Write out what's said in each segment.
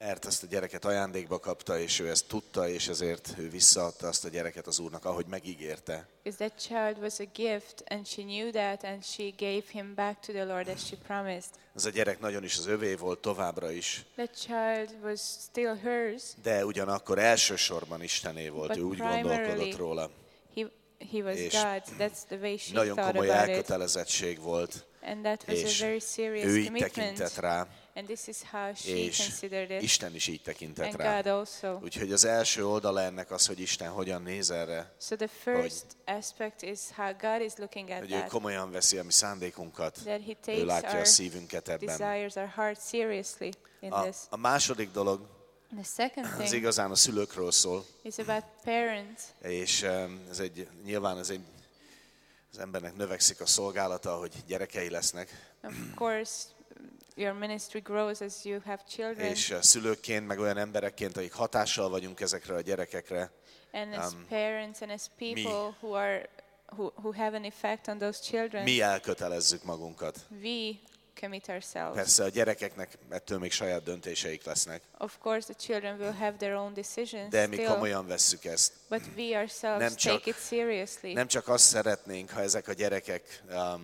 mert ezt a gyereket ajándékba kapta, és ő ezt tudta, és ezért ő visszaadta azt a gyereket az Úrnak, ahogy megígérte. Is that child was a gift, and she knew that, and she gave him back to the Lord as she promised. Ez a gyerek nagyon is az övé volt továbbra is, That child was still hers, de ugyanakkor elsősorban Istené volt, But ő úgy primarily gondolkodott róla. he was És God's. That's the way she Nagyon thought komoly about it. elkötelezettség volt, And that was és a very serious ő így commitment. tekintett rá, And this is how she és considered it. Isten is így tekintett And rá. God also. Úgyhogy az első oldala ennek az, hogy Isten hogyan néz erre, So the first aspect is how God is looking at hogy ő that. komolyan veszi a mi szándékunkat, That he ő takes látja a our szívünket ebben. desires, our heart seriously in this. A második dolog, The second az thing igazán a szülőkről szól, is about parents. és nyilván az embernek növekszik a szolgálata, hogy gyerekei lesznek, Of course, your ministry grows as you have children. és szülőkként, meg olyan emberekként, akik hatással vagyunk ezekre a gyerekekre, And as parents and as people who have an effect on those children, mi elkötelezzük magunkat. we commit ourselves. Persze a gyerekeknek ettől még saját döntéseik lesznek, Of course, the children will have their own decisions de mi still, komolyan vesszük ezt. but we ourselves Nem csak- take it seriously. Nem csak azt szeretnénk, ha ezek a gyerekek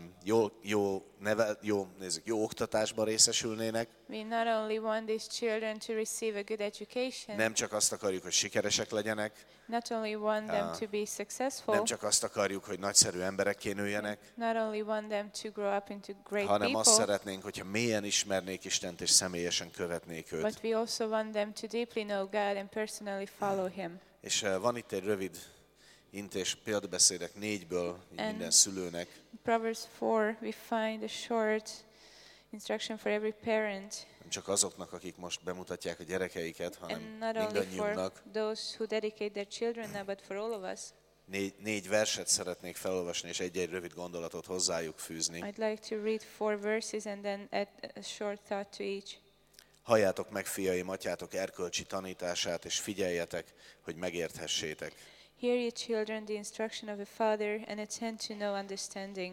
jó oktatásban részesülnének, We not only want these children to receive a good education, nem csak azt akarjuk, hogy sikeresek legyenek, not only want them to be successful, nem csak azt akarjuk, hogy nagyszerű emberekké nőjenek, not only want them to grow up into great hanem azt people, szeretnénk, hogyha mélyen ismernék Istent és személyesen követnék őt. but we also want them to deeply know God and personally follow Him. És van itt egy rövid intés példabeszédek 4-ből minden szülőnek. In Proverbs 4, we find a short instruction for every parent, Nem csak azoknak, akik most bemutatják a gyerekeiket, hanem and not only for mindannyiunknak. those who dedicate their children now, but for all of us. Négy verset szeretnék felolvasni, és egy-egy rövid gondolatot hozzájuk fűzni. I'd like to read 4 verses and then add a short thought to each. Halljátok meg, fiaim, atyátok erkölcsi tanítását, és figyeljetek, hogy megérthessétek. Hear, ye children, the instruction of a father, and attend to know understanding.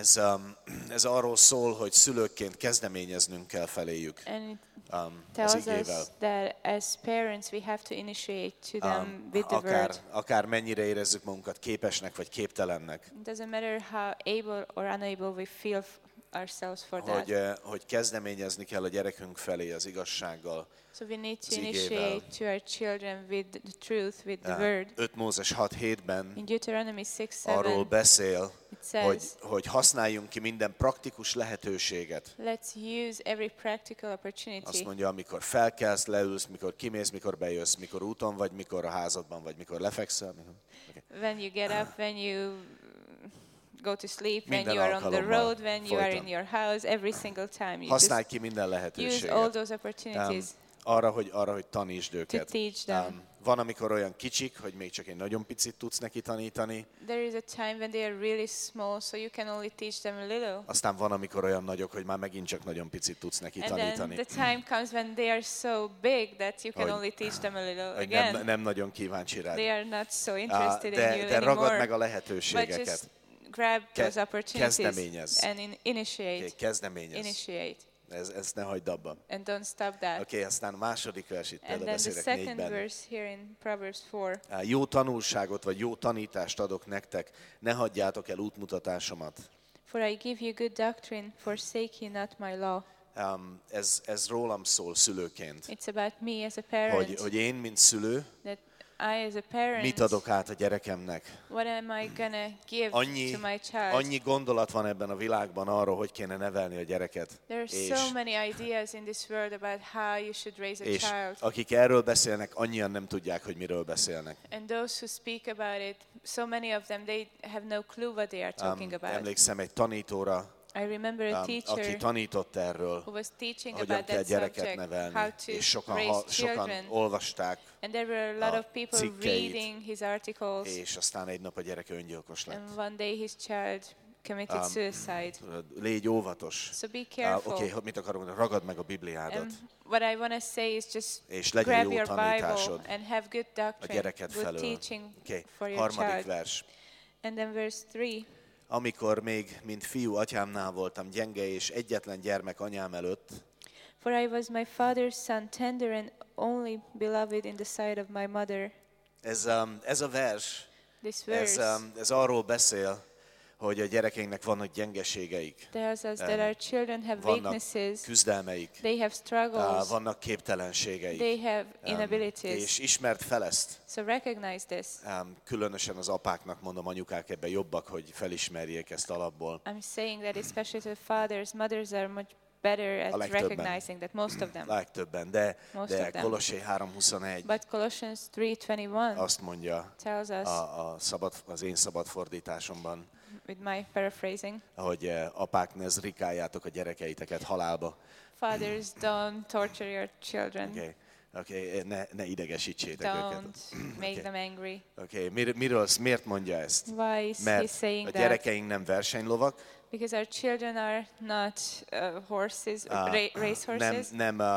Ez arról szól, hogy szülőkként kezdeményeznünk kell feléjük And it az tells us igével. that as parents we have to initiate to them with the word. Akár mennyire érezzük magunkat képesnek vagy képtelennek, It doesn't matter how able or unable we feel ourselves for that. hogy kezdeményezni kell a gyerekünk felé az igazsággal. So we need to az igével. initiate to our children with the truth, with the word. 5 Mózes 6:7-ben In Deuteronomy 6:7, arról beszél, it says, hogy használjunk ki minden praktikus lehetőséget. let's use every practical opportunity. Azt mondja, amikor felkelsz, leülsz, mikor kimész, mikor bejössz, mikor úton vagy, mikor a házadban vagy, mikor lefekszel. When you get up, when you go to sleep, when Minden you are on the alkalommal road, when you are in folyton. your house, every single time. You Használj just ki minden use all lehetőséget. those opportunities Arra, hogy tanítsd to őket. teach them. Van, amikor olyan kicsik, hogy még csak egy nagyon picit tudsz neki tanítani, There is a time when they are really small, so you can only teach them a little. aztán van, amikor olyan nagyok, hogy már megint csak nagyon picit tudsz neki And then tanítani. the time comes when they are so big that you can Hogy- only teach them a little Hogy again. nem nagyon kíváncsi rád. They are not so interested in you De ragad meg anymore. a But lehetőségeket. just grab those opportunities kezdeményezz. and initiate. Kezdeményezz. Initiate. Ezt ne hagyd abba. And don't stop that. Oké, aztán a második vers itt And then the példabeszédek second 4-ben. verse here in Proverbs 4. Jó tanulságot vagy jó tanítást adok nektek, ne hagyjátok el útmutatásomat. For I give you good doctrine, forsake ye not my law. Ez rólam szól szülőként, It's about me as a parent. hogy én, mint szülő, That I as a parent, mit adok át a gyerekemnek. what am I gonna give Annyi, to my child? annyi gondolat van ebben a világban arról, hogy kéne nevelni a gyereket. There are so many ideas in this world about how you should raise a És child. akik erről beszélnek, annyian nem tudják, hogy miről beszélnek. And those who speak about it, so many of them, they have no clue what they are talking about. Emlékszem egy tanítóra, I remember a aki teacher tanított erről, who was teaching hogyan about kell that gyereket subject, how nevelni, to és sokan raise children. olvasták, And there were a lot a of people cikkeit, reading his articles, és aztán egy nap a gyereke öngyilkos lett. and one day his child committed suicide. Légy óvatos. So be careful. Oké, mit akarom mondani? Ragad meg a Bibliádat, And what I want to say is just és legyen grab jó your Bible tanításod and have good a doctrine, gyereket good felől. teaching Oké, for your harmadik child. vers. And then verse 3. Amikor még, mint fiú atyámnál voltam gyenge és egyetlen gyermek anyám előtt, For I was my father's son, tender and only beloved in the sight of my mother. Ez a vers, This verse ez arról beszél, hogy a gyerekeinknek vannak gyengeségeik, tells us that our children have vannak weaknesses, küzdelmeik, they have struggles, vannak képtelenségeik, they have inabilities. és ismerd fel ezt. So recognize this. Különösen az apáknak mondom, anyukák ebben jobbak, hogy felismerjék ezt alapból. I'm saying that especially to the fathers, mothers are much better at recognizing that, most of them. Legtöbben, de Most of them. Kolossé 3:21 But Colossians 3:21 azt mondja tells us, az én szabad fordításomban, with my paraphrasing, hogy apák, ne zrikáljátok a gyerekeiteket halálba. fathers, don't torture your children. Okay, ne idegesítsétek őket. Don't make them angry. Miért mondja ezt? Why is he Mert saying a that? gyerekeink nem versenylovak, Because our children are not horses, race horses,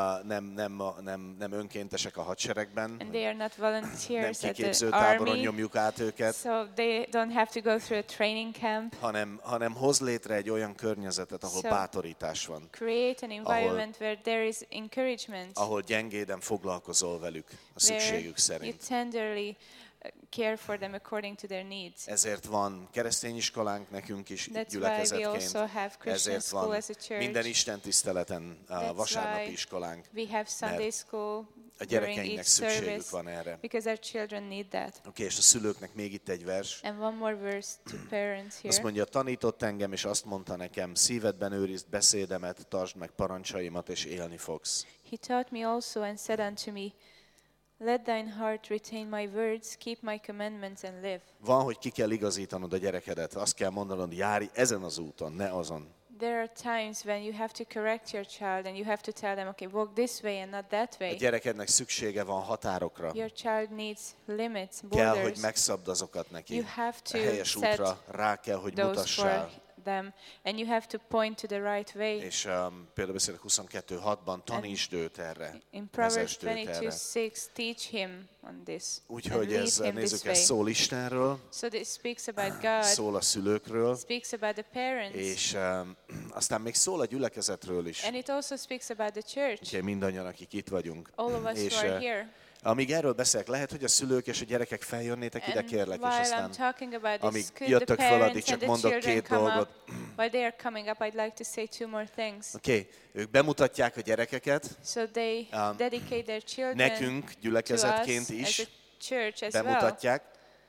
nem önkéntesek a hadseregben, and they are not nem volunteers at kiképző the táboron army, nyomjuk át őket, so they don't have to go through a training camp. hanem hoz létre egy olyan környezetet, ahol So, bátorítás van, create an environment where there is encouragement, ahol gyengéden foglalkozol velük a where szükségük you szerint. tenderly care for them according to their needs. Ezért van keresztény iskolánk nekünk is That's why we gyülekezetként. also have Christian Ezért school van as a church. minden Isten tiszteleten a vasárnapi why iskolánk. We have Sunday school A during gyerekeinknek each szükségük service van erre. because our children need that. És a szülőknek még itt egy vers. And one more verse to parents Azt here. mondja, tanított engem, és azt mondta nekem, szívedben őrizd beszédemet, tartsd meg parancsaimat, és élni fogsz. He taught me also and said unto me, let thine heart retain my words, keep my commandments and live. Van, hogy ki kell igazítanod a gyerekedet. Azt kell mondanod, járj ezen az úton, ne azon. There are times when you have to correct your child and you have to tell them, okay, walk this way and not that A way. gyerekednek szüksége van határokra. Your child needs limits, Kell, hogy borders. megszabd azokat neki. You have A to helyes set útra rá kell, hogy those mutassál. for them, and you have to point to the right way. És például beszélek 22:6-ban, tanítsd őt erre. In Proverbs vezesd őt erre. 22:6, teach him on this. Úgyhogy and ez, lead him nézzük, this way. ez szól Istenről, So this speaks about God, szól a szülőkről, speaks about the parents, és aztán még szól a gyülekezetről is. and it also speaks about the church. Úgyhogy mindannyian, akik itt vagyunk. All of us És who are here. amíg erről beszélek, lehet, hogy a szülők és a gyerekek feljönnétek ide, And kérlek, és while aztán I'm talking about amíg this, could the jöttök föl, addig parents csak and the mondok children két come dolgot. up? While they are coming up, I'd like to say two more things. Ők bemutatják a gyerekeket, So they dedicate their children nekünk to us gyülekezetként as is a church as well. bemutatják,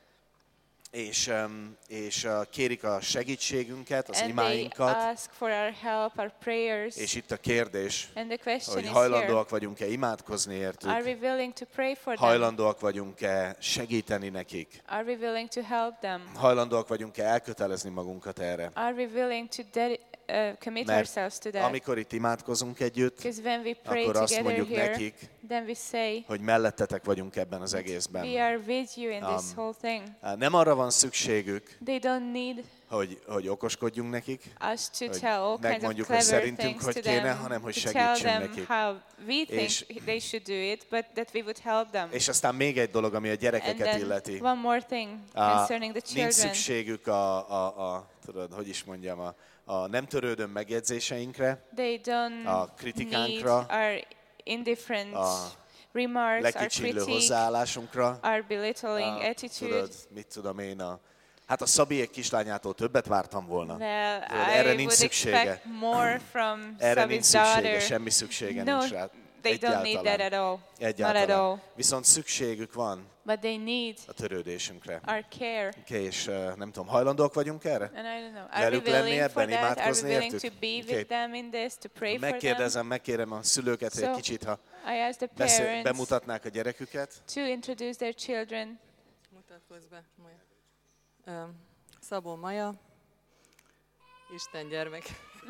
és kérik a segítségünket, az And they imáinkat, ask for our help, our prayers. és itt a kérdés, And the question hogy is hajlandóak vagyunk-e imádkozni here. értük, Are we willing to pray for them? hajlandóak vagyunk-e segíteni nekik, Are we willing to help them? hajlandóak vagyunk-e elkötelezni magunkat erre. Are we willing to commit Mert ourselves to that? amikor itt imádkozunk együtt, Because when we pray akkor azt together mondjuk here, nekik, then we say, hogy mellettetek vagyunk ebben az we egészben. are with you in this whole thing. Nem arra van szükségük, They don't need hogy okoskodjunk nekik, us to hogy tell all kinds of megmondjuk, hogy clever szerintünk things hogy to kéne, them, hanem hogy to tell segítsünk them nekik. how we think És- they should do it, but that we would help them. És aztán még egy dolog, ami a And gyerekeket then illeti. one more thing concerning the Nincs children. szükségük tudod, hogy is mondjam, a nem törődő megjegyzéseinkre, They don't a need kritikánkra, our indifferent remarks, our lekicsinylő critique, hozzáállásunkra. our belittling attitude. Tudod, mit tudom én, hát a Szabiék kislányától többet vártam volna. Well, Tudod, erre I nincs would szüksége. expect more from Erre nincs Sabi's szüksége, daughter. semmi szüksége No, nincs rá. they don't need that at all. Not at Egyáltalán. all. Viszont szükségük van But they need a törődésünkre. our care. És nem tudom, hajlandóak vagyunk erre? And I don't know. Are we Velük lenni willing for ebben, that? Are we imádkozni willing értük? to be Oké. with them in this, to pray for them? Megkérem a szülőket, hogy egy So, kicsit, ha I asked the parents bemutatnák a gyereküket. to introduce their children. Mutatkozz be, Maja. Szabó Maja, Isten gyermek.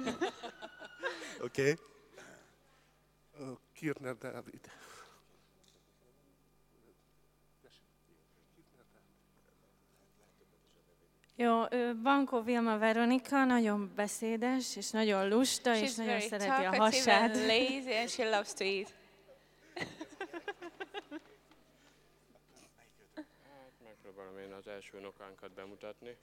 Oké. Kirner Dávid. Jó, Bankó Vilma Veronika nagyon beszédes, és nagyon lusta, és She's nagyon very szereti a talkative hasát. and lazy, and she loves to eat. Megpróbálom én az első unokánkat bemutatni.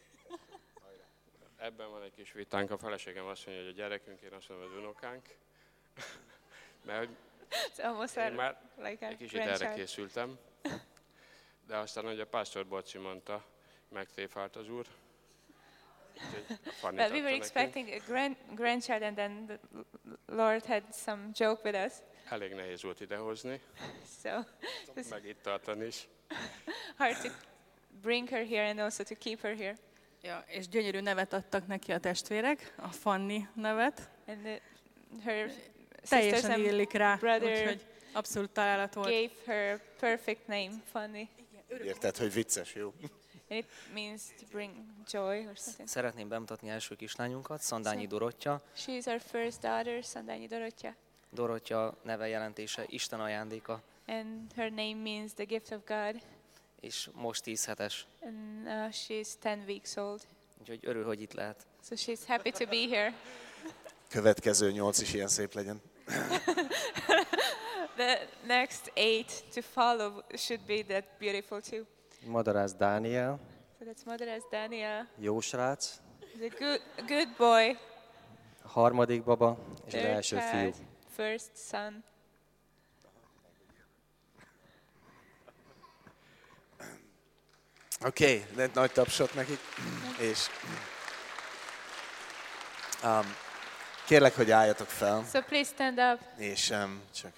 Ebben van egy kis vitánk, a feleségem azt mondja, hogy a gyerekünk, én azt mondom, az unokánk. Mert hogy It's almost én már like a egy kicsit erre grandchild. készültem, de aztán, hogy a Pásztor Bocsi mondta, megtréfált az úr. Úgyhogy a Fanni Well, we were adta nekünk. expecting a grandchild, and then the Lord had some joke with us. Elég nehéz volt idehozni, So it was meg itt tartani is. hard to bring her here and also to keep her here. Ja, és gyönyörű nevet adtak neki a testvérek, a Fanni nevet. And her sisters Teljesen and illik rá, brother úgyhogy abszolút találat volt. gave her perfect name, Funny. Érted, hogy vicces, jó? And it means to bring joy or something. Szeretném bemutatni első kislányunkat, Szandányi Dorottya. She's our first daughter, Sandányi Dorottya. Dorottya neve jelentése Isten ajándéka, And her name means the gift of God. és most 10 hetes. And she's 10 weeks old. Úgyhogy örül, hogy itt lehet. So she's happy to be here. Következő 8 is ilyen szép legyen. The next 8 to follow should be that beautiful too. Madarász Dániel, So that's Madaras Daniel. jó srác, He's a good boy. harmadik baba, és az Third első fiú. child, first son. Oké, de nagy tapsot nekik. És kérlek, hogy álljatok fel, So please stand up és csak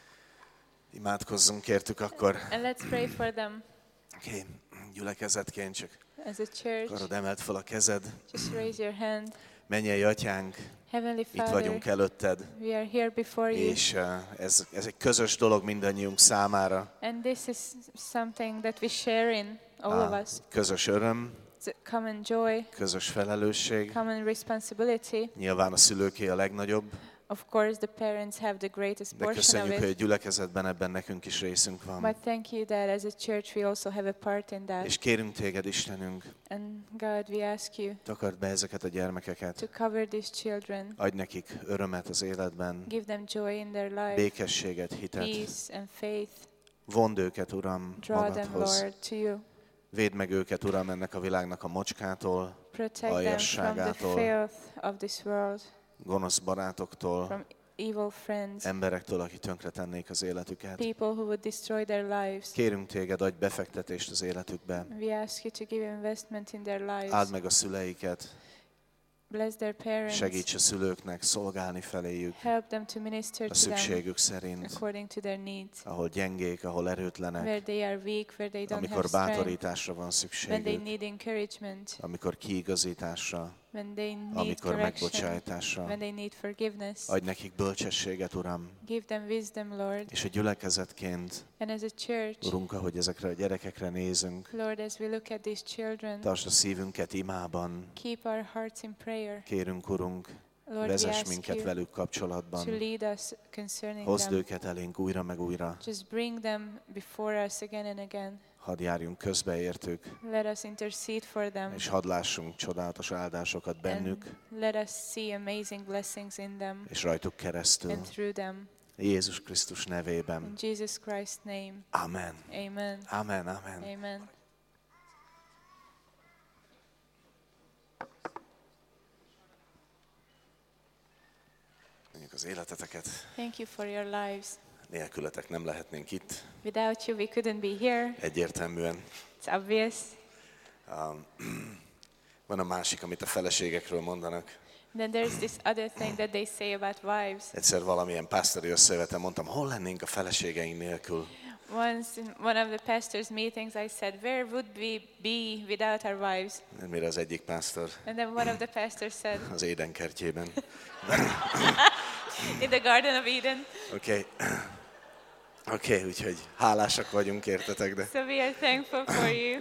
imádkozzunk értük akkor. and let's pray for them Oké, gyülekezetként csak as a church. akarod, emeld fel a kezed. Just raise your hand. Mennyei atyánk, Heavenly itt Father, vagyunk előtted, we are here before you. és ez egy közös dolog mindannyiunk számára. And this is something that we share in, all of us. Közös öröm, It's a common joy, közös felelősség. common responsibility. Nyilván a szülőké a legnagyobb, Of course, the parents have the greatest de portion of köszönjük, hogy a it. gyülekezetben ebben nekünk is részünk van. But thank you that as a church we also have a part in that. És kérünk téged, Istenünk, And God, we ask you takard be ezeket a gyermekeket, to cover these children, adj nekik örömet az életben, give them joy in their life, békességet, hitet. peace and faith. Vond őket, Uram, Draw them, magadhoz. Lord, to you. Védd meg őket, Uram, ennek a világnak a mocskától, Protect them from the aljasságától, filth of this world, gonosz barátoktól, from evil friends, emberektől, akik tönkretennék az életüket. people who would destroy their lives. Kérünk téged, adj befektetést az életükbe. We ask you to give investment in their lives. Áld meg a szüleiket, Bless their parents. segíts a szülőknek szolgálni feléjük Help them to minister a to them szükségük szerint, according to their needs. ahol gyengék, ahol Where erőtlenek, they are weak, where they don't amikor have strength, bátorításra van when they szükségük, need encouragement, amikor kiigazításra, when they need amikor correction, megbocsájtásra. when they need forgiveness. Adj nekik bölcsességet, Uram, Give them wisdom, Lord. és a gyülekezetként, And as a church, Urunk, ahogy ezekre a gyerekekre nézünk, Lord, as we look at these children, tartsd a szívünket imában. keep our hearts in prayer. Kérünk, Urunk, Lord, we vezess ask minket you velük to kapcsolatban. lead us concerning Hozd them. őket elénk újra meg újra. Just bring them before us again and again. Hadd járjunk közbe értük, Let us intercede for them. és hadd lássunk csodálatos áldásokat bennük, And let us see amazing blessings in them és rajtuk keresztül. and through them. Jézus Krisztus nevében. In Jesus Christ's name. Amen. Amen. Amen, amen. Amen. Mondjuk az életeteket. Thank you for your lives. Nélkületek nem lehetnénk itt. Without you, we couldn't be here. Egyértelműen. It's obvious. Van a másik, amit a feleségekről mondanak. Then there's this other thing that they say about wives. Egyszer valamilyen pásztori összejövetem mondtam, hol lennénk a feleségeink nélkül? Once in one of the pastor's meetings, I said, where would we be without our wives? Mire az egyik pásztor And then one of the pastors said, az édenkertjében. in the Garden of Eden. Oké, úgyhogy hálásak vagyunk, értetek, de So we are thankful for you.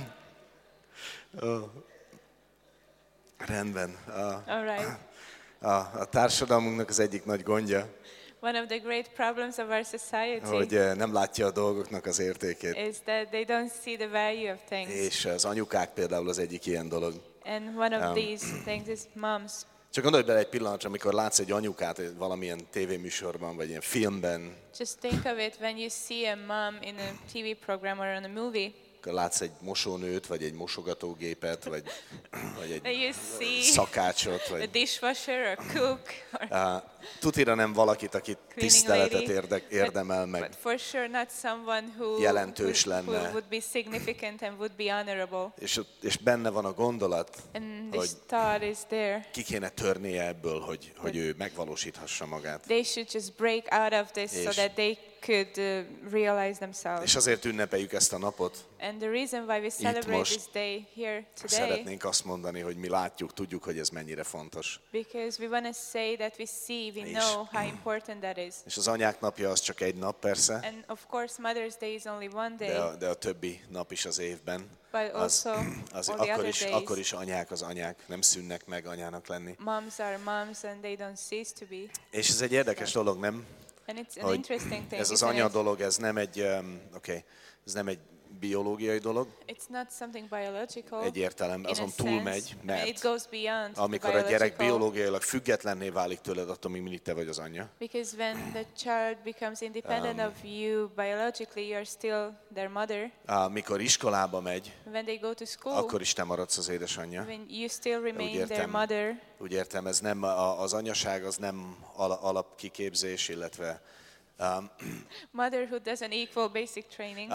rendben. All right. A társadalmunknak az egyik nagy gondja, One of the great problems of our society hogy nem látja a dolgoknak az értékét. is that they don't see the value of things. És az anyukák például az egyik ilyen dolog. And one of these things is moms. Csak gondolj bele egy pillanatra, amikor látsz egy anyukát valamilyen tévéműsorban, vagy ilyen filmben, Just think of it when you see a mom in a TV program or on a movie. látsz egy mosónőt, vagy egy mosogatógépet, vagy egy You see szakácsot, a vagy dishwasher or cook or tutira nem valakit, aki tiszteletet lady, érdemel meg. but for sure not someone who Jelentős who lenne. would be significant and would be honorable. És benne van a gondolat, And hogy this thought is there. ki kéne törnie ebből, hogy ő megvalósíthassa magát. They should just break out of this so És- that they could realize themselves. És azért ünnepeljük ezt a napot. And the reason why we celebrate most this day here today, Szeretnénk azt mondani, hogy mi látjuk, tudjuk, hogy ez mennyire fontos. because we want to say that we see, we És- know how important that is. És az anyák napja az csak egy nap persze, And of course, Mother's Day is only one day, de a többi nap is az évben. but also Az all the akkor other is, days. akkor is anyák az anyák, nem szűnnek meg anyának lenni. Moms are moms and they don't cease to be. És ez egy érdekes dolog, nem? And it's an Hogy interesting thing. ez az isn't anya it? dolog, ez nem egy, ez nem egy biológiai dolog, It's not something biological. egy értelemben, in a azon sense. túlmegy, I mean, mert it goes beyond the amikor a gyerek biological. biológiailag függetlenné válik tőled, attól még mindig te vagy az anyja. Because when the child becomes independent of you biologically, you're still their mother. Mikor iskolába megy, When they go to school, akkor is te maradsz az édesanyja. when you still remain their értem. mother. Úgy értem, ez nem, az anyaság az nem alapkiképzés, illetve Motherhood doesn't equal basic training.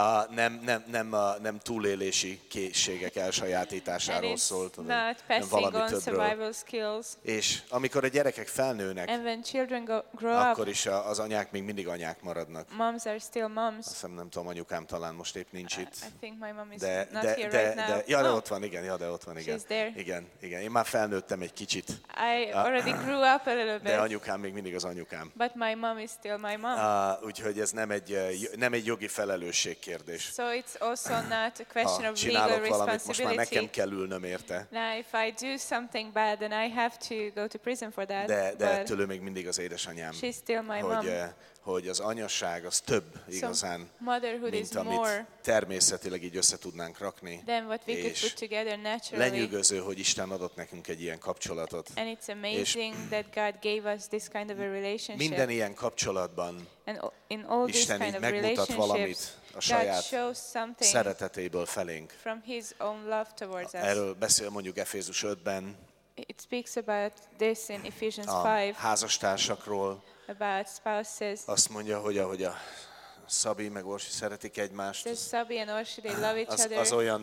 nem túlélési készségek And elsajátításáról it's szól, tudod, not nem passing valami on többről. survival skills. És amikor a gyerekek felnőnek, And when children grow akkor up, is az anyák még mindig anyák maradnak. moms are still moms. Azt hiszem, nem tudom, anyukám talán most épp nincs itt. I think my mom is De, not de, here de, right now. de, ja, de Oh, ott van, igen, ja, de ott van, igen. She's there. Igen. Én már felnőttem egy kicsit, I already grew up a little de bit, anyukám még mindig az anyukám. but my mom is still my mom. Úgyhogy ez nem egy jogi felelősség kérdés. So it's also not a question Ha of legal csinálok valamit, most már nekem responsibility. kell ülnöm érte, Now, if I do something bad, then I have to go to prison for that. de but ettől ő még mindig az édesanyám. she's still my mom. Hogy az anyasság az több igazán, Motherhood is mint amit more természetileg így össze tudnánk rakni. than what we could És put together naturally. lenyűgöző, hogy Isten adott nekünk egy ilyen kapcsolatot. And it's amazing that God gave us this kind of a relationship. Minden ilyen kapcsolatban And in all these Isten kind így of megmutat relationships, valamit a God saját shows something szeretetéből felénk. from His own love towards us. Erről beszél mondjuk Efézus 5-ben, It speaks about this in Ephesians a 5, házastársakról. about spouses. Azt mondja, hogy ahogy a Szabi meg Orsi szeretik egymást, Says Sabi and Orshi, they love each other.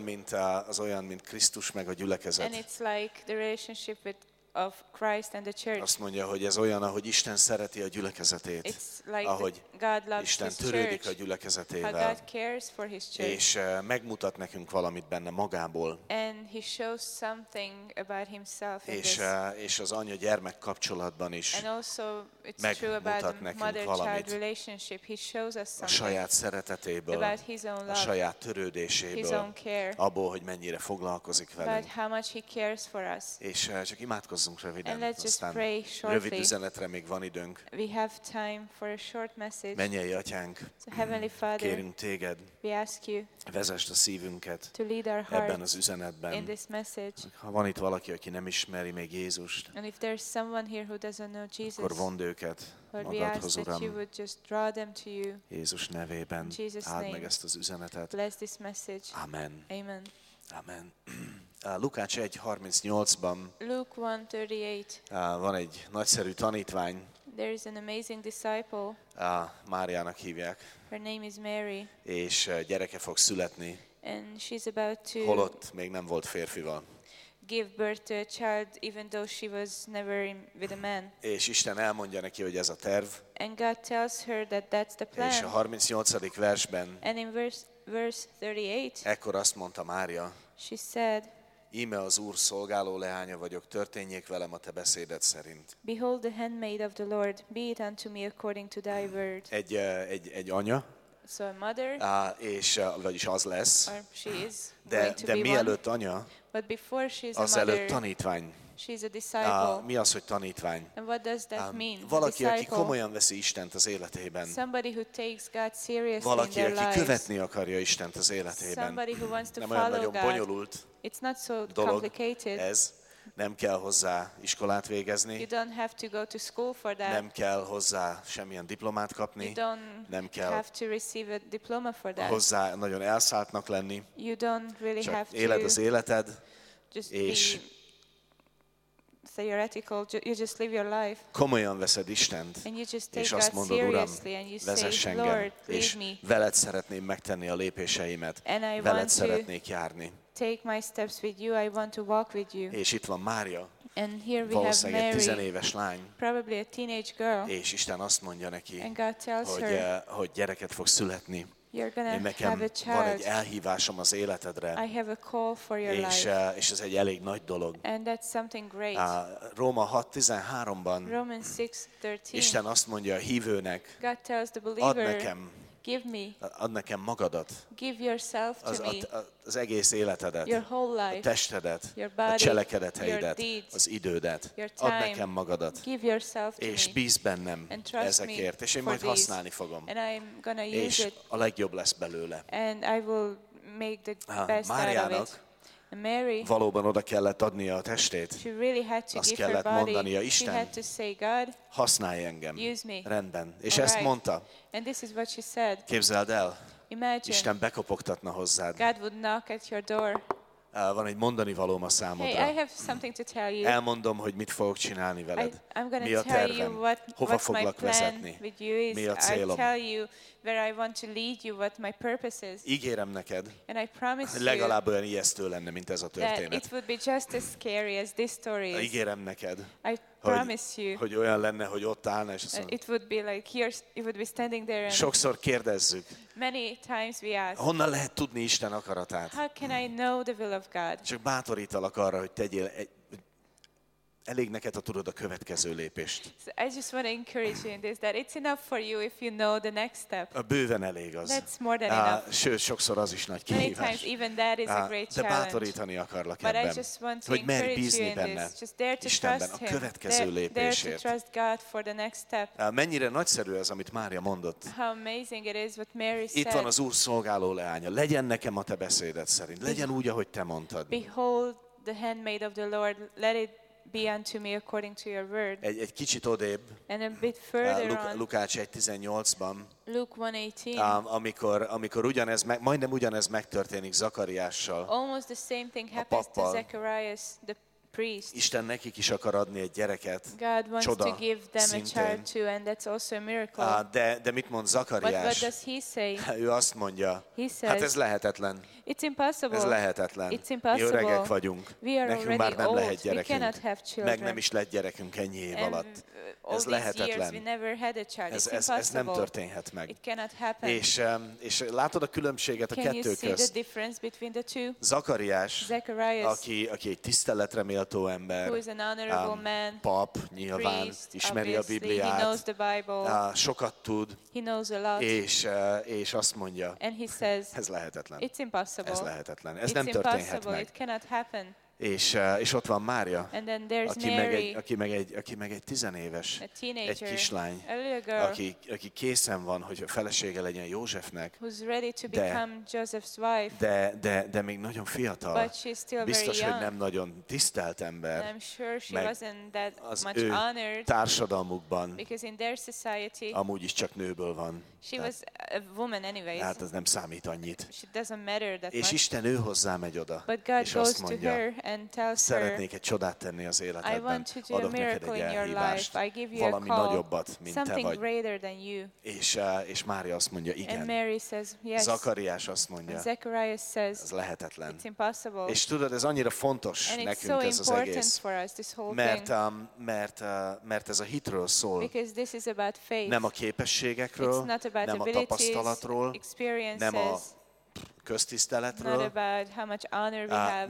az olyan, mint Krisztus meg a And gyülekezet. it's like the relationship of Christ and the church. Azt mondja, hogy ez olyan, ahogy Isten szereti a gyülekezetét, It's like ahogy God loves Isten His törődik a church, how gyülekezetével, God cares for His church. és megmutat nekünk valamit benne magából, And He shows something about Himself in this. és az anya-gyermek kapcsolatban is And also it's true about megmutat the nekünk mother-child valamit relationship. He shows us a something saját szeretetéből, about His own a love, saját His törődéséből, own care, abból, hogy mennyire foglalkozik about velünk. how much He cares for us. És csak imádkozzunk And röviden, let's just aztán pray rövid shortly. üzenetre még van időnk. We have time for a short message. Mennyei Atyánk, So Heavenly Father, kérünk Téged, we ask You vezesd a szívünket to lead our ebben hearts az in üzenetben. this message. Ha van itt valaki, aki nem ismeri még Jézust, And if there's someone here who doesn't know Jesus, akkor vond őket Lord, we magadhoz, ask that You Uram, would just draw them to You. Jézus nevében. In Jesus' Áld meg name. ezt az üzenetet. Bless this message. Amen. Amen. Amen. Lukács 1.38-ban Luke 1:38. van egy nagyszerű tanítvány, There is an amazing disciple. Máriának hívják, Her name is Mary, és gyereke fog születni, and she's about to holott még nem volt férfival. give birth to a child, even though she was never with a man. És Isten elmondja neki, hogy ez a terv, And God tells her that that's the és a plan. 38. versben And in verse 38, ekkor azt mondta Mária, she said, íme az Úr szolgáló leánya vagyok, történjék velem a te beszéded szerint. Behold the handmaid of the Lord, be it unto me according to thy word. Egy anya, So a mother, vagyis az lesz, or she is going to de be one, mielőtt anya, but before she's a az előtt mother, tanítvány. she's a disciple. Mi az, hogy tanítvány? And what does that mean? Valaki, aki Disciple. komolyan veszi Istent az életében. Somebody who takes God seriously Valaki, in their aki lives. követni akarja Istent az életében. Somebody who wants to Nem olyan follow nagyon God. bonyolult It's not so dolog complicated. ez, Nem kell hozzá iskolát You végezni, don't have to go to school for that. nem kell hozzá semmilyen diplomát You kapni, don't nem kell have to receive a diploma for that. hozzá nagyon elszálltnak lenni, You don't really have csak éled to az életed, just és be theoretical. You just live your life. komolyan veszed Istent, And you just take és azt God mondod, Uram, seriously and you vezess say, engem, Lord, és lead me. veled szeretném megtenni a lépéseimet, And I veled want to szeretnék járni. take my steps with you. I want to walk with you. És itt van Mária, And here we have valószínűleg egy Mary, tizenéves lány, probably a teenage girl. és Isten azt mondja neki, And God tells hogy, her, hogy gyereket fog születni. you're going Én to nekem have a van egy child. elhívásom az életedre, I have a call for your life. és ez egy elég nagy dolog. And that's something great. Róma 6:13-ban Romans 6:13. Isten azt mondja a hívőnek, God tells the add believer, nekem, give me, add nekem magadat, give yourself to me, az egész életedet, your whole a life, testedet, your a body, cselekedeteidet, your deeds, az idődet. your Add time. nekem magadat, give yourself to és me, bíz bennem and trust ezekért, me és én for majd these. használni fogom, And I'm going to use és it, a legjobb lesz belőle. and I will make the best out of Máriának it. And Mary, valóban oda kellett adnia a testét, she really had to azt give her kellett mondania, body. She Isten, had to say, God, használj engem, use me. rendben. És All ezt right. mondta, And this is what she said. képzeld el, Imagine Isten bekopogtatna hozzád. God would knock at your door. Van egy mondani valóm a Hey, I számodra. have something to tell you. Elmondom, hogy mit fogok csinálni veled. I'm going Mi a to tell you tervem? what's Hova my foglak plan vezetni? with you is. Mi a I célom? tell you where I want to lead you, what my purpose is. Ígérem neked, And I promise hogy you legalább olyan ijesztő lenne, mint ez a that történet. it would be just as scary as this story is. Ígérem neked, I promise you hogy olyan lenne, hogy ott állna, és azt mondja, it would be like here, you would be standing there and sokszor kérdezzük, many times we ask, honnan lehet tudni Isten akaratát? how can I know the will of God? Csak bátorítalak arra, hogy tegyél elég neked, ha tudod a következő lépést. So I just want to encourage you in this, that it's enough for you if you know the next step. A bőven elég az. That's more than enough. Sőt, sokszor az is nagy Many times kihívás. even that is a great De challenge. bátorítani akarlak But I ebben, just want to hogy merj encourage you bízni in benne, this. Just dare to Istenben, trust a Him. következő Dare to lépésért. trust God for the next step. Mennyire nagyszerű ez, amit Mária mondott. How amazing it is what Mary Itt van said. az Úr szolgáló leánya. Legyen nekem a te beszéded szerint. Legyen úgy, ahogy te mondtad. Behold the handmaid of the Lord, let it be unto me according to your word. Egy kicsit odébb, And a bit further on, Lukács 1:18-ban, Luke 1:18, amikor majdnem ugyanez megtörténik Zakariással. almost the same thing happens to pappal. Zacharias, the priest. Isten nekik is akar adni egy gyereket. God wants Csoda to give them a szintén. child too, and that's also a miracle. De mit mond But what Zakariás? does he say? Ő azt mondja, He hát ez says, lehetetlen. it's impossible. Ez lehetetlen. It's Mi impossible. öregek vagyunk. We are Nekünk already már nem old. lehet We cannot gyerekünk. have children. Meg nem is lett gyerekünk ennyi év And alatt. all Ez these years we lehetetlen. never had a child. Ez It's nem impossible. történhet meg. It cannot happen. És látod a különbséget a Can you kettő see the közt? difference between the two? Zakariás, Zacharias, aki egy tiszteletre méltó ember, who is an honorable man, pap, nyilván, priest, ismeri a obviously, he knows Bibliát, the Bible, sokat tud, he knows a lot, és azt mondja, and he says, ez lehetetlen. it's impossible. Ez lehetetlen. Ez It's nem történhet impossible. meg. It cannot happen. És ott van Mária, And then there's aki Mary, meg egy tizenéves, a egy teenager, kislány, a little girl, aki készen van, hogy a felesége legyen Józsefnek, who's ready to de- become Joseph's wife, de még nagyon fiatal. but she's still very Biztos, hogy young. nem nagyon tisztelt ember. And I'm sure she meg wasn't that Az much ő honored, társadalmukban because in their society, amúgy is csak nőből van. she was a woman anyways. Hát ez nem számít annyit. She doesn't matter that És much. Isten ő hozzá megy oda, But God és goes azt to mondja, her and tells her, szeretnék egy csodát tenni az I életedben, want to do a adok neked miracle egy in your elhívást, life. I give you a valami call, nagyobbat, mint te something vagy. greater than you. És Mária azt mondja, And igen. Mary says, yes. Zakariás azt mondja, And Zacharias says, ez lehetetlen. it's impossible. És tudod, ez annyira fontos And it's so nekünk ez az important egész, for us, this whole mert, thing, mert ez a hitről szól. because this is about faith. Nem a képességekről, It's not about nem a abilities, tapasztalatról, experiences, nem a not köztiszteletről, about how much honor we have,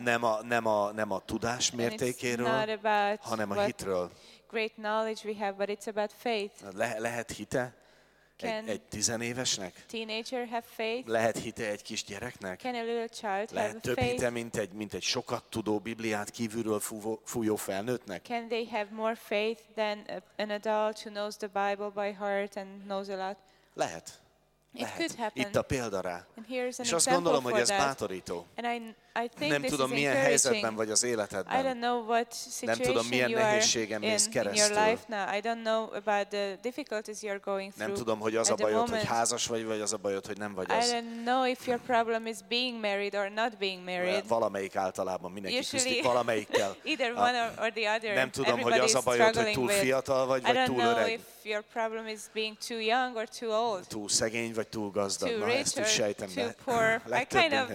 nem a tudás and it's not mértékéről, about hanem a what hitről. great knowledge we have, but it's about faith. Lehet hite Can egy tizenévesnek? teenager have faith? Lehet hite egy kis gyereknek? Can a little child have Lehet több faith? hite, mint egy sokat tudó Bibliát kívülről fújó felnőttnek? Can they have more faith than an adult who knows the Bible by heart and knows a lot? Lehet. It could Lehet. happen. Itt a példa rá. And here's an És azt example gondolom, for hogy ez that. bátorító. And I think Nem this tudom, is milyen helyzetben encouraging. vagy az I don't életedben. know what Nem tudom, situation milyen you are nehézségen mész in your keresztül. life now. I don't know about the difficulties you're going Nem through tudom, hogy az a at the bajod, hogy moment. házas vagy az a bajod, hogy nem vagy I az. don't know if your problem is being married or not being married. Valamelyik általában mindenki Usually- küzdik valamelyikkel. Either one or the other. Nem tudom, hogy Everybody az a is bajod, hogy struggling túl with. fiatal vagy I don't túl know öreg. if your problem is being too young or too old, Túl szegény vagy túl gazdag. too Na, rich ezt or is sejtem, too de poor. I kind of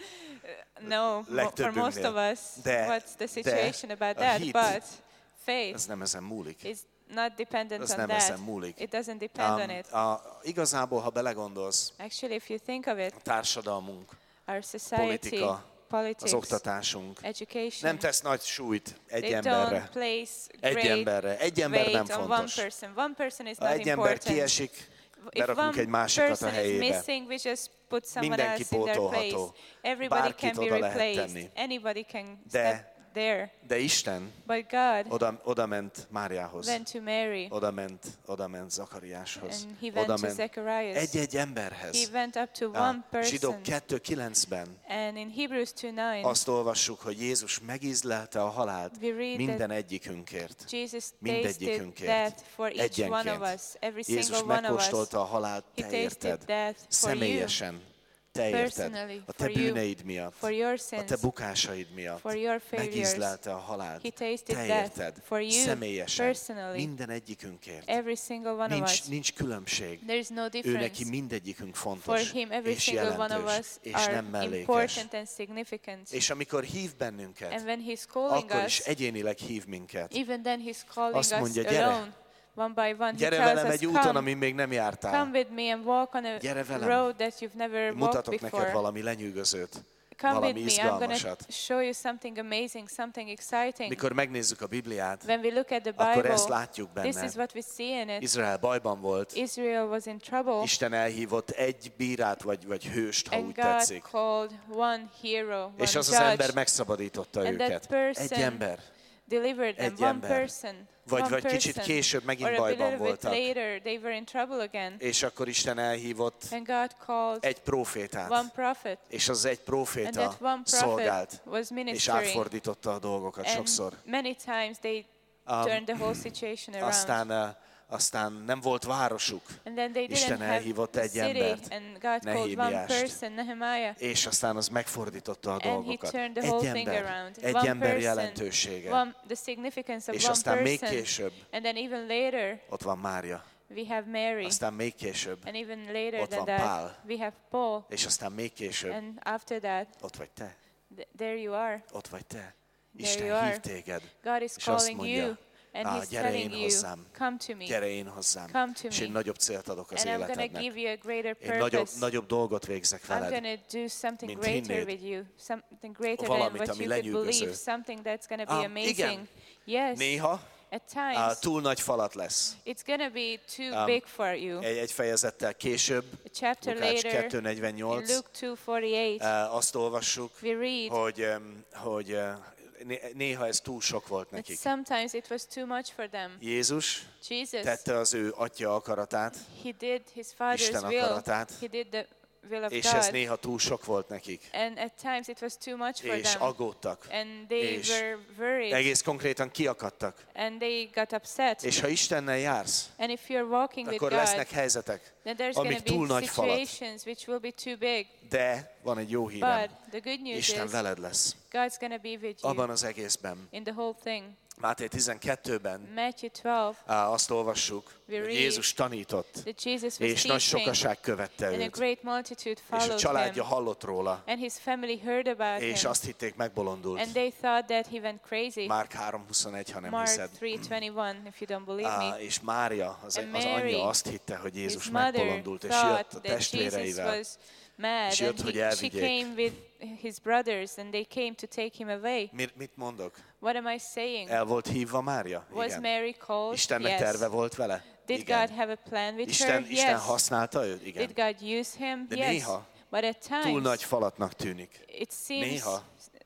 know for legtöbbünknél. most of us De- what's the situation about a that, hit, but faith ez nem ezen múlik. is not dependent Ez on nem that. ezen múlik. It doesn't depend on it. Igazából, ha belegondolsz, Actually, if you think of it, a társadalmunk, our society, politika, az politics, oktatásunk education, nem tesz nagy súlyt egy they emberre. don't place Egy great emberre. Egy ember nem weight on one fontos. person. One person is Ha not egy ember important. kiesik, If berakunk one egy másikat a person is helyébe. missing, we just put someone Mindenki else in their place. pótolható. Everybody Bárkit can be oda lehet replaced. tenni. Anybody can De- step there. De Isten But God oda ment Máriához. went to Mary Oda ment Zakariáshoz. and he went Oda to ment Zacharias. egy He emberhez. went up to A one Zsidók person. 2:9-ben And in Hebrews 2:9, azt olvassuk, hogy Jézus megízlelte a halált we read minden that egyikünkért. Jesus tasted Mindegyikünkért. death for each one of Egyenként. us. Every Jézus single one of us. megkóstolta a halált He te tasted érted. death for you. Személyesen. Te érted. Personally, A te for you, bűneid miatt. for your A te sins, bukásaid miatt. for your failures. Megízlelte a halált. He tasted Te death érted. for you, Személyesen. personally. Minden egyikünkért. Every single one of us. Nincs különbség. There is no Ő difference. neki mindegyikünk For fontos, him, every és single one of jelentős, us és are nem mellékes. important and significant. És amikor hív bennünket, And when He's calling akkor is us, egyénileg hív minket. even then He's calling Azt us mondja, gyere. alone, one by one. He Gyere tells velem us, egy úton, come, amin még nem jártál. come with me and walk on a Gyere velem. road that you've never walked Mutatok neked before. valami lenyűgözőt, Come with valami me, I'm going to izgalmasat. show you something amazing, something exciting. Mikor megnézzük a Bibliát, When we look at the akkor ezt Bible, látjuk this benne. is what we see in it. Izrael bajban volt, Israel was in trouble, Isten elhívott egy bírát vagy hőst, ha and úgy God tetszik. called one hero, one És az judge, ember megszabadította And that őket. person Egy ember. delivered them, egy one ember. person. Vagy one kicsit person. később megint Or a bajban little bit voltak. later, they were in trouble again. És akkor Isten elhívott And God called egy profétát. one prophet. És az egy And proféta that one szolgált, prophet was és ministering. átfordította a dolgokat And sokszor. many times they turned the whole situation around. Aztán nem volt városuk, And then they Isten didn't have elhívott the egy city, embert, and God called one Nehémiást. person, Nehemiah, és aztán az megfordította a and he dolgokat. turned the Egy whole thing ember, around. egy One ember person, jelentősége. the significance of És one aztán még person. később And then even later, ott van Mária, we have Mary. aztán még később, And even later ott than van that, Pál. we have Paul. és aztán még később, And after that, ott vagy te, there you are. ott vagy te. There you Isten are. hív téged, God is és azt calling mondja, you, and He's gyere telling én you, hozzám, come to me, gyere én hozzám, come to és én me, nagyobb célt adok az and I'm going to életednek. give you a greater Én purpose. nagyobb dolgot végzek I'm veled, going to do something mint greater hinnéd. with you, something greater Valamit, than what ami you could lenyűgöző. believe, something that's going to be amazing. igen. Yes, Néha at times túl nagy falat lesz. it's going to be too big for you. Egy fejezettel később, A chapter Lukács later, in 2:48, Luke 2:48, azt olvassuk, we read hogy néha ez túl sok volt that nekik. sometimes it was too much for them. Jézus Jesus, tette az ő atya akaratát, He did His Father's Isten will. akaratát, He did the will of és ez God. néha túl sok volt nekik. And at times it was too much for És them. aggódtak, And they és were worried. egész konkrétan kiakadtak. And they got upset. És ha Istennel jársz, And if you're walking with akkor God, lesznek helyzetek, then there's amik going to túl be nagy falat. situations which will be too big. De van egy jó hírem, But the good news Isten is veled lesz. God's going to be with you Abban az egészben. in the whole thing. Máté 12-ben Matthew 12, azt olvassuk, We hogy read Jézus tanított, that Jesus was és nagy teaching, sokaság követte and a őt. great multitude És a followed családja him, hallott róla, and his family heard about és him, azt hitték, megbolondult. and they thought that he went crazy. Márk 3:21, ha nem Mark hiszed. 3:21, if you don't believe me. És Mária, az And anyja Mary, azt hitte, hogy His Jézus mother megbolondult, és thought jött a that Jesus testvéreivel. was mad, És jött, and hogy she elvigyék. came with his brothers, and they came to take him away. Mit mondok? What am I saying? El volt hívva Mária? Was Igen. Mary called? Istennek Yes. terve volt vele? Did Igen. God have a plan with Isten her? Yes. használta őt? Igen. Did God use him? De Yes. néha But at túl times nagy falatnak tűnik. it seems néha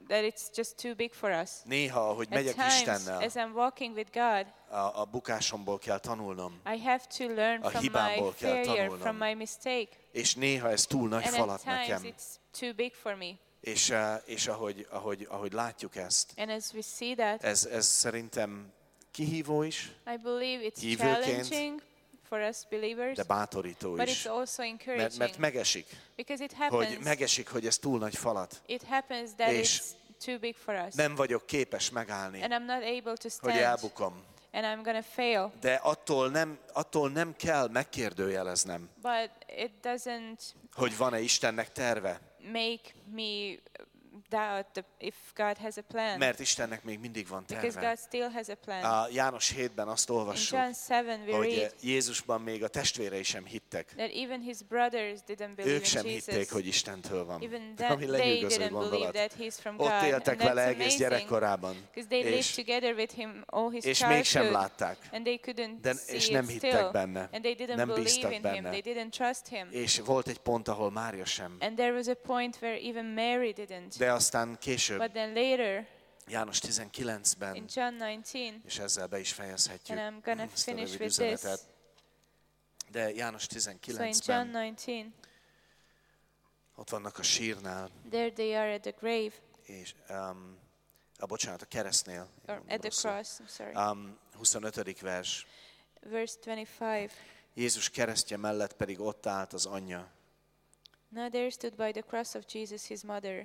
that it's just too big for us. Néha, ahogy At megyek times, Istennel, as I'm walking with God, a bukásomból kell tanulnom, I have to learn a from my hibámból kell failure, tanulnom. from my mistake. és néha ez túl nagy And at falat times nekem. it's too big for me. És ahogy látjuk ezt, And as we see that, ez szerintem kihívó is, I believe it's hívőként, challenging for us believers, de bátorító but is. it's also encouraging. Mert megesik, Because it happens. hogy ez túl nagy falat. It happens that És it's too big for us. Nem vagyok képes megállni, And I'm not able to hogy stand. elbukom. And I'm going to fail. De attól nem kell megkérdőjeleznem, But it doesn't hogy van-e Istennek terve. make me doubt if God has a plan. Mert Istennek még mindig van Because terve. God still has a plan. A János 7-ben azt In olvassuk, John 7 we hogy read Jézusban még a testvérei sem hittek. that even his brothers didn't believe Ők sem in hitték, Jesus. hogy Istentől van. Even Ami they lenyűgöző didn't believe gondolat. that he's from God. Ott And éltek that's vele egész amazing. gyerekkorában. Because they lived És, together with him all his és mégsem childhood. látták. And they couldn't És see nem it hittek still. benne. And they didn't Nem believe bíztak in him. benne. They didn't trust him. És volt egy pont, ahol Mária sem. And there was a point where even Mary didn't. De aztán később, But then later, János in 19-ben, John 19, és ezzel be is fejezhetjük and I'm gonna ezt a finish rövid with üzenetet. this. De János So in John 19-ben 19, ott vannak a sírnál, there they are at the grave, és bocsánat, a keresztnél. or at the Rosszul. cross, I'm sorry. 25. vers. Verse 25. Jézus keresztje mellett pedig ott állt az anyja. Now there stood by the cross of Jesus his mother.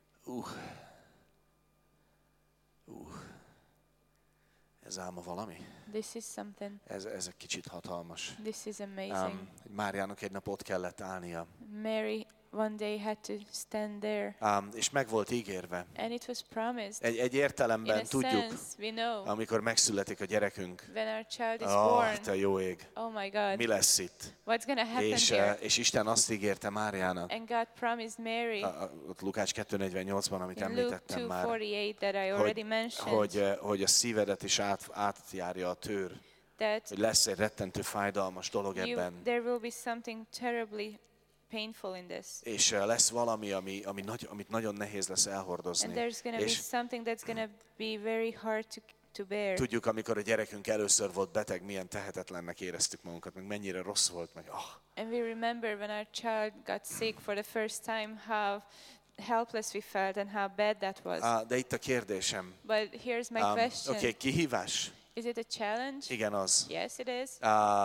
Ez álma valami? This is something. Ez egy kicsit hatalmas. This is amazing. Hogy Máriának egy nap ott kellett állnia. Mary one day had to stand there, És meg volt ígérve. and it was promised. Egy In értelemben a tudjuk, sense, we know amikor megszületik a gyerekünk, when our child is born, te jó ég, oh my God, mi lesz itt? what's going to happen here? És Isten azt ígérte Máriának, And God promised Mary ott Lukács 2:48-ban, amit in Luke említettem már, 2:48 that I already mentioned, hogy a szívedet is átjárja a tőr, that hogy lesz egy rettentő fájdalmas dolog ebben, there will be something terribly painful in this. és lesz valami, amit nagyon nehéz lesz And elhordozni. there's going to be És something that's going to be very hard to bear. tudjuk, amikor a gyerekünk először volt beteg, milyen tehetetlennek éreztük magunkat, meg mennyire rossz volt, meg And we remember when our child got sick for the first time, how helpless we felt and how bad that was. De itt a kérdésem. But here's my question. Oké, kihívás? Is it a challenge? Igen, az. Yes, it is.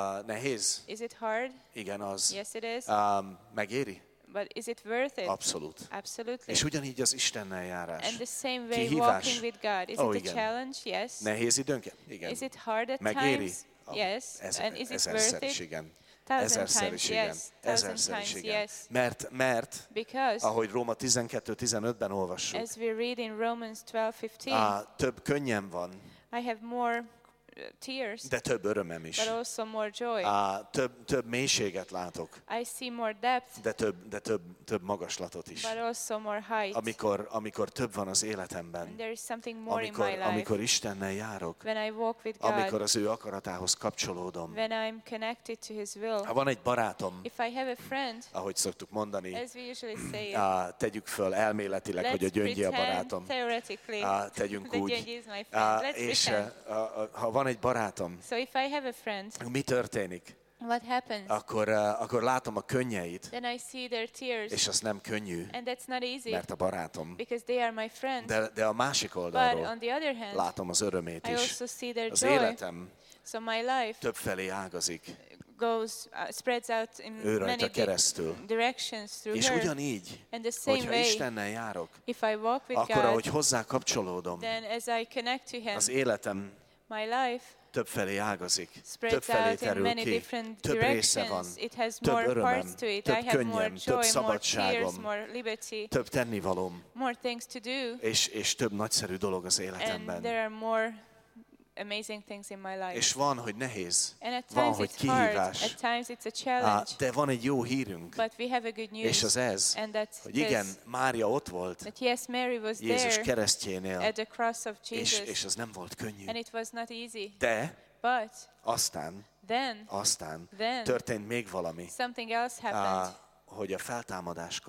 Nehéz? Is it hard? Igen, az. Yes, it is. Megéri? But is it worth it? Abszolút. Absolutely. És ugyanígy az Istennel járás. And the same way Kihívás? walking with God. Is Ó, it a igen. challenge? Yes. Nehéz időnként? Igen. Is it hard at Megéri? times? Yes. And is it Ezerszer worth is it? igen. 1000 Ezerszer times is igen. yes. 1000 Ezerszer is times igen. yes. Mert Because ahogy Róma 12:15-ben olvassuk, as we read in Romans 12:15, több könnyem van, I have more tears, de több örömem is. but also more joy. Több mélységet látok, I see more depth, de több magaslatot is. but also more height. Amikor több van az életemben, And there is something more in my life. amikor Istennel járok, When I walk with amikor God, az ő akaratához kapcsolódom. when I'm connected to His will. Ha van egy barátom, If I have a friend, ahogy szoktuk mondani, as we usually say, tegyük föl elméletileg, hogy a let's Gyöngyi a pretend barátom. theoretically Tegyünk that úgy. Gyöngyi is my friend. Let's És pretend. ha van egy barátom, So if I have a friend, mi történik? what happens? Akkor látom a könnyeit, Then I see their tears, és az nem könnyű, and that's not easy mert a barátom. because they are my friends. De a másik But oldalról on the other hand, látom az örömét I is. also see their Az joy. életem So my life több felé ágazik, goes, spreads out in ő many rajta keresztül. directions through És her. ugyanígy, And the same hogyha way, Istennel járok, if I walk with akkor God, ahogy hozzá kapcsolódom, then as I connect to Him, az életem my life több felé ágazik, több spreads felé out in terül many ki, different több része van, directions. It has több more örömem, parts to it. több I have more könnyem, több joy, more tears, szabadságom, more liberty, több tennivalóm, more things to do, és több nagyszerű dolog az and életemben. there are more amazing things in my life. És van, hogy nehéz, And at van, times hogy it's hard, kihívás, at times it's a challenge, de van egy jó hírünk, but we have a good news, és az ez, and that's hogy igen, this, Mária ott volt that yes, Mary was Jézus there keresztjénél, at the cross of Jesus, és az nem volt könnyű. and it was not easy, De but aztán then történt még valami, something else happened. hogy a feltámadáskor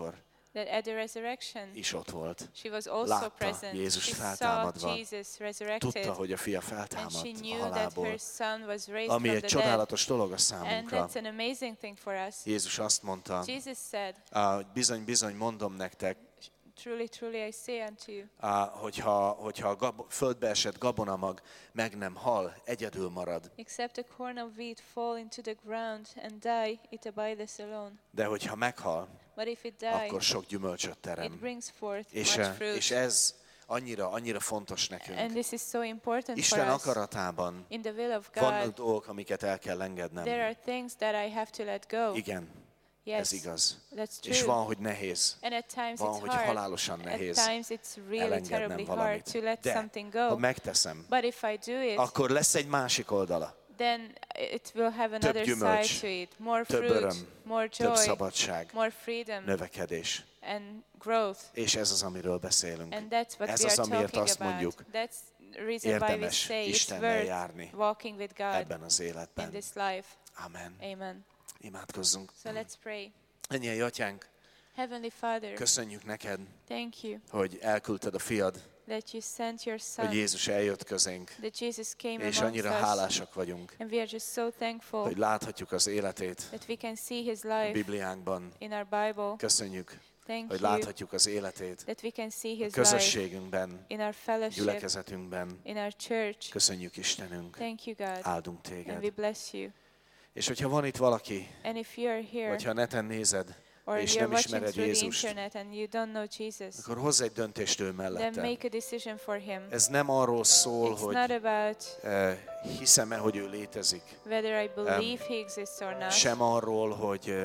that at the resurrection, is ott volt. she was also Látta present. Jézust She saw feltámadva. Jesus resurrected. Tudta, hogy a fia And feltámadt she a knew that halálból, her son was raised ami from egy the dead. csodálatos dolog a And számunkra. that's an amazing thing for us. Jézus azt mondta, Jesus said, bizony, bizony mondom nektek, truly, truly I say unto you, hogyha a földbe esett gabonamag meg nem hal, egyedül marad. except a corn of wheat fall into the ground and die, it abideth alone. De hogyha meghal, But if it die, akkor sok gyümölcsöt terem. it brings forth És much fruit. ez annyira fontos And nekünk. this is so important Isten for us. akaratában In the will of vannak God, dolgok, amiket el kell engednem. there are things that I have to let go. Igen, Yes, ez igaz. that's És true. van, hogy nehéz. And at times Van, it's hogy hard. halálosan nehéz At times it's really elengednem terribly hard valamit. to let De something ha go. megteszem, But if I do it, akkor lesz egy másik oldala. then it will have another side gyümölcs, to it. More több fruit, öröm, more több joy, szabadság, more freedom növekedés. and growth. És ez az, amiről beszélünk. And that's what Ez we az, are amiért talking azt about. mondjuk, That's the reason why we érdemes say it's Istennel worth járni walking with God ebben az in életben. this life. Amen. Amen. Imádkozzunk. So let's pray. Ennyien, Atyánk, Heavenly Father, köszönjük neked, thank you hogy elküldted a fiad, that you sent your hogy Son, Jézus eljött közénk, that Jesus came és amongst annyira us. hálásak vagyunk, And we are just so thankful hogy láthatjuk az életét that we can see His a life Bibliánkban. in our Bible. Köszönjük, Thank hogy you láthatjuk az életét that we can see a His life közösségünkben, in our fellowship, gyülekezetünkben. in our church. Köszönjük, Istenünk, Thank you, God. áldunk And we téged. bless you. És hogyha van itt valaki, And if you are here, vagy ha neten nézed, or és you're nem watching ismered through the Jézust, internet and you don't know Jesus, akkor hozz egy döntést ő then mellette. make a decision for Him. Ez nem arról szól, It's not hogy about hiszem-e, hogy ő létezik. whether I believe He exists or not, Sem arról, hogy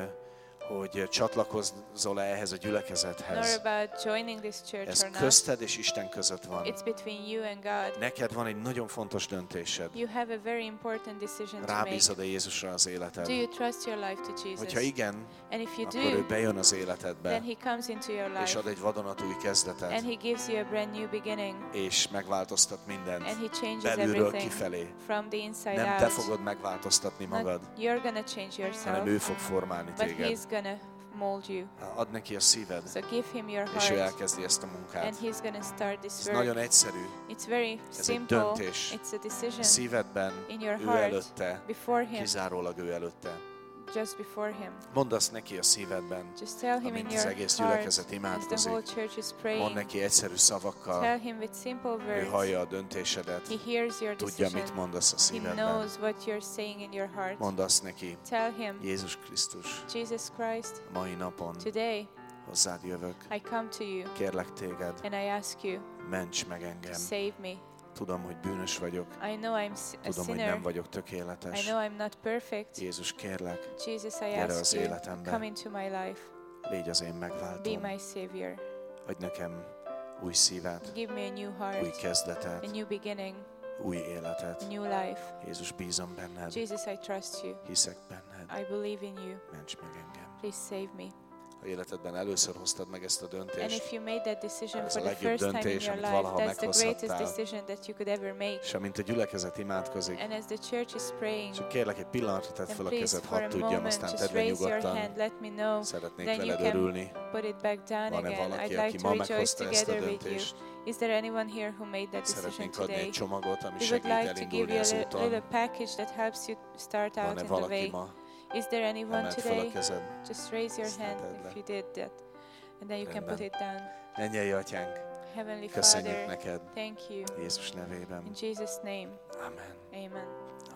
csatlakozzol-e ehhez a nor gyülekezethez. about joining this church Ez or not. közted és Isten között van. It's between you and God. Neked van egy nagyon fontos döntésed. You have a very important decision to make. Rábízod-e Jézusra az életed? Do you trust your life to Jesus? Hogyha igen, And if you akkor ő do, bejön az életedbe, then He comes into your és life ad egy vadonatúj kezdetet, and He gives you a brand new beginning és megváltoztat mindent and He changes belülről everything kifelé. from the inside Nem te out. fogod megváltoztatni magad, Not you're gonna change hanem ő yourself, fog formálni but téged. He's gonna mold you. Add neki a szíved, So give Him your és ő heart elkezdi ezt a and munkát. He's gonna start this Ez nagyon work. egyszerű. It's very Ez egy simple. döntés. It's a decision Szívedben, in your ő heart, előtte, before Him, kizárólag ő előtte. just before Him. Mondd azt neki a szívedben, Just tell Him in amint az your egész heart gyülekezet as the imádkozik. whole church is Mondd praying. neki egyszerű Tell szavakkal, Him with simple ő words. hallja a döntésedet, He hears your tudja, mit decision. mondasz a He szívedben. knows what you're saying in your heart. Mondd azt neki, Tell Him, Jézus Krisztus, Jesus Christ, a mai napon today hozzád jövök. I come to you Kérlek téged, and I ask you ments meg to engem. save me. Tudom, hogy bűnös vagyok, I know I'm a tudom, hogy sinner. nem vagyok I tökéletes. know I'm not perfect. Jézus, kérlek, Jesus, I gyere ask az you, életembe. come into my life. légy az én Be megváltóm. my Savior. Adj nekem új szívet, Give me a new új heart, a kezdetet, new beginning, új életet. a new life. Jézus, bízom benned, Jesus, I trust you. hiszek benned, I believe in you. ments meg engem. Please save me. Ha életedben először hoztad meg ezt a And döntést, if you made that decision Ez for a the legjobb first time in döntés, your amit life, valaha that's the greatest meghozhattál. decision that you could ever make. és amint a gyülekezet imádkozik, And as the church is praying, csak kérlek egy pillanatra tedd then fel a please kezed, for hadd a tudjam, moment aztán just tedd le raise your nyugodtan. hand, let me know, Szeretnék then you veled can örülni. put it back down Van-e again. valaki, I'd aki like to ma rejoice meghozta ezt a together with you. döntést? Is there anyone here who made that decision Szeretnénk adni today? egy csomagot, ami We would segít like to give elindulni you az a little úton. package that helps you start out Van-e in the valaki way. ma? Is there anyone Emeld fel a today? kezed. Just raise your Ezt hand tedd le. if you did that. And then you can put Rendben. it down. Mennyei Atyánk, Heavenly köszönjük Father, neked thank you. Jézus nevében. In Jesus' name, Amen. amen.